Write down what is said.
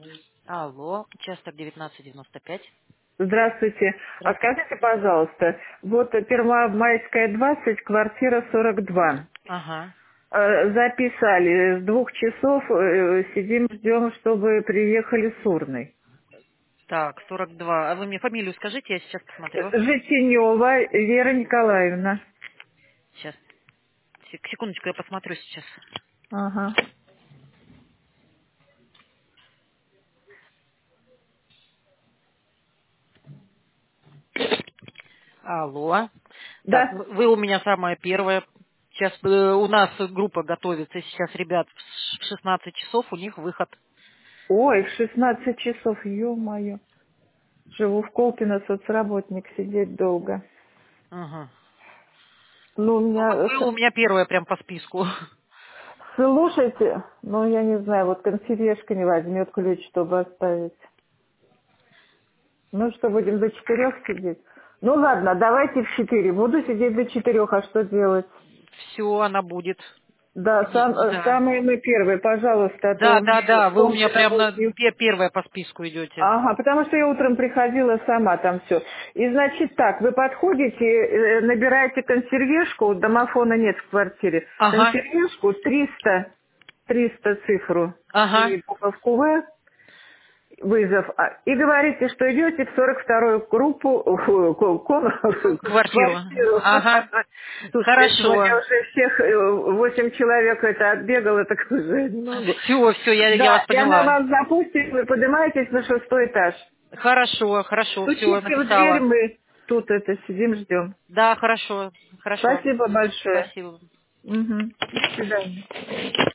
Алло, участок 1995. Здравствуйте. А Здравствуйте. скажите, пожалуйста, вот Первомайская, 20, квартира 42. Ага. Записали, с 2 часов сидим, ждем, чтобы приехали с урной. Так, 42. А вы мне фамилию скажите, я сейчас посмотрю. Житинева Вера Николаевна. Сейчас. Секундочку, я посмотрю сейчас. Ага. Алло. Так, Да. вы у меня самая первая. Сейчас у нас группа готовится. Сейчас ребят в 16 часов у них выход. Ой, в 16 часов, ё-моё. Живу в Колпино, соцработник, сидеть долго. Ага. Ну, у Ну, вот меня... вы у меня первая прям по списку. Слушайте, ну, я не знаю, вот консьержка не возьмет ключ, чтобы оставить. Ну что, будем до 4 сидеть? Ну ладно, давайте в 4. Буду сидеть до 4, а что делать? Все, она будет. Да, Да. самые мы первые, пожалуйста, а то Да, у да, меня да, вы у меня Колпино прям будет. первая по списку идете. Ага, потому что я утром приходила сама там все. И значит так, вы подходите, набираете консьержку, домофона нет в квартире, Ага, консьержку 300 цифру ага. и буковку В, вызов. И говорите, что идете в 42-ю группу, Квартиру. квартиру. Ага. Слушайте, сегодня Хорошо. уже всех 8 человек это отбегало, так уже не могу. Все, все, я вас Да, и она поняла. вас запустит, вы поднимаетесь на 6-й этаж. Хорошо, хорошо, все, Стучите в дверь, написала. мы тут это сидим, ждем. Да, хорошо, хорошо. Спасибо большое. Спасибо. Угу. До свидания.